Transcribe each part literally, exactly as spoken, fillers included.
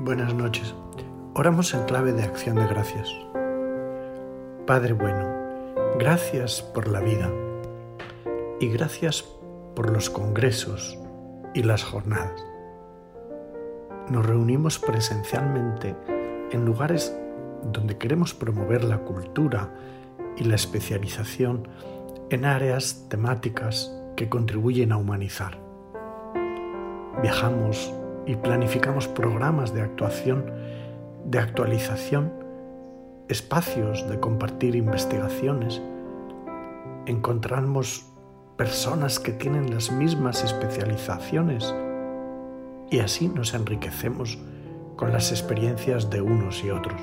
Buenas noches. Oramos en clave de acción de gracias. Padre bueno, gracias por la vida y gracias por los congresos y las jornadas. Nos reunimos presencialmente en lugares donde queremos promover la cultura y la especialización en áreas temáticas que contribuyen a humanizar. Viajamos y planificamos programas de actuación, de actualización, espacios de compartir investigaciones. Encontramos personas que tienen las mismas especializaciones y así nos enriquecemos con las experiencias de unos y otros.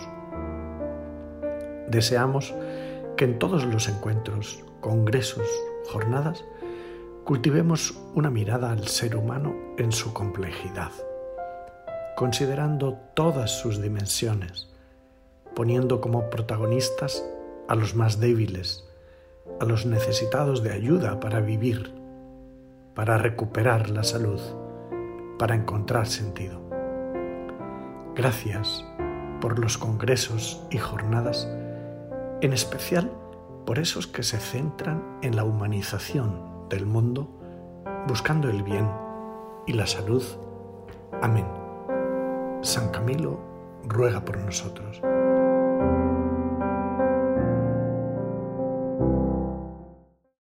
Deseamos que en todos los encuentros, congresos, jornadas, cultivemos una mirada al ser humano en su complejidad, considerando todas sus dimensiones, poniendo como protagonistas a los más débiles, a los necesitados de ayuda para vivir, para recuperar la salud, para encontrar sentido. Gracias por los congresos y jornadas, en especial por esos que se centran en la humanización del mundo, buscando el bien y la salud. Amén. San Camilo ruega por nosotros.